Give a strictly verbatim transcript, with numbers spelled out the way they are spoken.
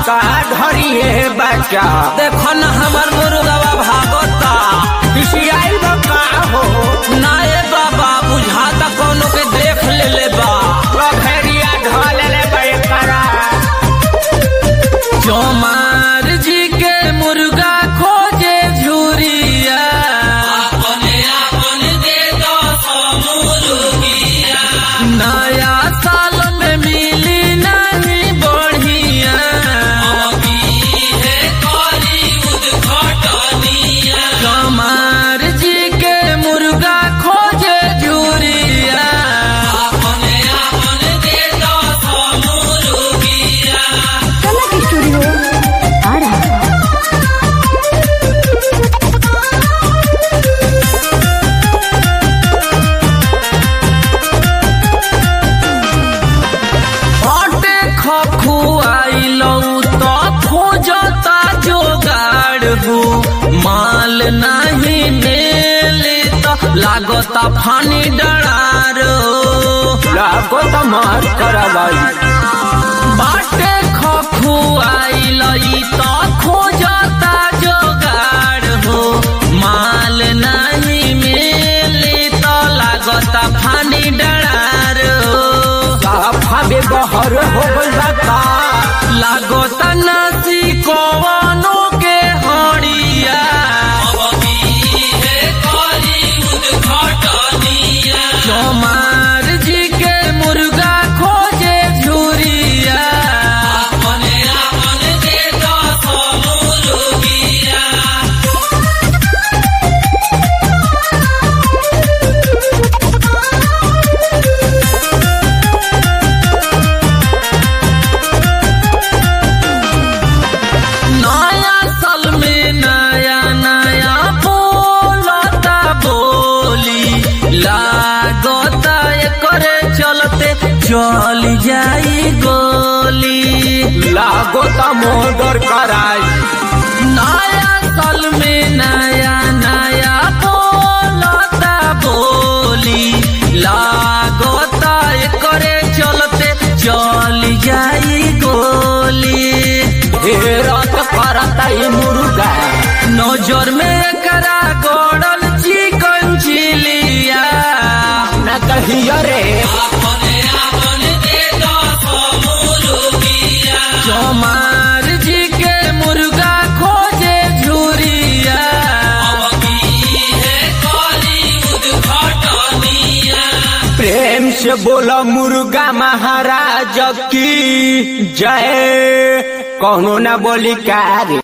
का धरिए बच्चा देखो न हमर मुर्गवा भागता पिसियाई बका हो नाए बाबा बुझाता कोनो के देख ले ले बा लभेरिया ढल ले बेकरा चौमार जी के मुर्गा खोजे झुरिया अपने अपन दे दो सौ मुर्गिया नया साल में मिली नहीं बढ़िया अभी है करी उद्घाटनिया चौमार जी के मुर्गा खोजे झुरिया अपने अपन दे दो सौ मुर्गिया कनक स्टूडियो आ रहा है। बाटे खखुआइलौ तो खोजता जोगाड़ हो माल नहीं मिले तो लागता फानी डरारो लागो तो मार करवाई बाटे खखुआइलई तो खोजता जोगाड़ हो माल नहीं मिले तो लागता फानी डरारो साफा बेबहर हो गलता लागता नसी कवनो के हड़िया चौमार जी के मुर्गा खोजे झुरिया अपने अपन दे दो सौ मुर्गिया नया साल में नया नया बोलता बोली लागता करे चलते चल जाई गोली लागो तो मोदर कराई नया साल में नया नया बोलता बोली लागता करे चलते चल जाई गोली हेरत करता ई मुर्गा नजर में करा गोड़ल चिकन चिलिया न कहियो रे चौमार जी के मुर्गा खोजे झुरिया प्रेम से बोला मुर्गा महाराज की जय कौनो न बोली कार।